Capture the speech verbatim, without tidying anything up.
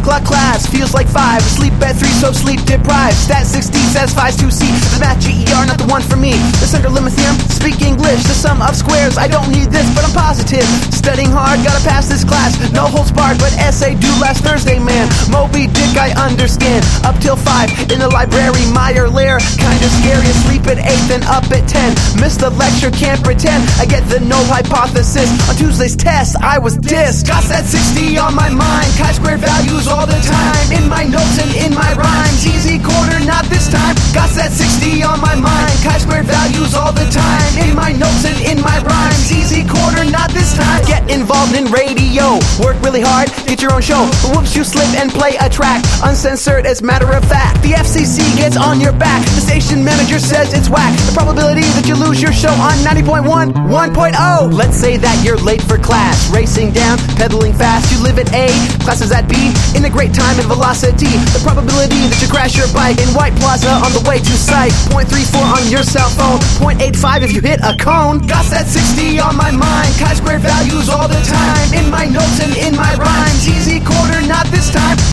o'clock class feels like five. Sleep at three, so sleep deprived. Stat sixty satisfies to see the math G E R, not the one for me. The Central Limit Theorem, speak English. The sum of squares, I don't need this, but I'm positive. Studying hard, gotta pass this class. No holds barred, but essay due last Thursday, man. Moby Dick, I understand. Up till five in the library, Meyer Lair. Kinda scary, asleep at eight, then up at ten. Miss the lecture, can't pretend I get the null hypothesis. On Tuesday's test, I was dissed. Got that sixty on my mind. Chi-square values all the time. In my notes and in my rhymes. Easy quarter, not this time. Got that sixty on my mind. Chi-square values all the time. In my notes and in my rhymes. Easy quarter, not this time. Get involved in radio. Work really hard, get your own show. But whoops, you slip and play a track. Uncensored as matter of fact. The F C C gets on your back. The station manager says it's whack. The probability that you lose your show on ninety point one, one point oh. Let's say that you're late for class. Racing down, pedaling fast. You live at A, classes at B. In a great time and velocity. The probability that you crash your bike in White Plaza on the way to site. zero point three four on your cell phone. zero point eight five if you hit a cone. Got that sixty on my mind. Chi-square values all the time. In my notes and in my rhyme.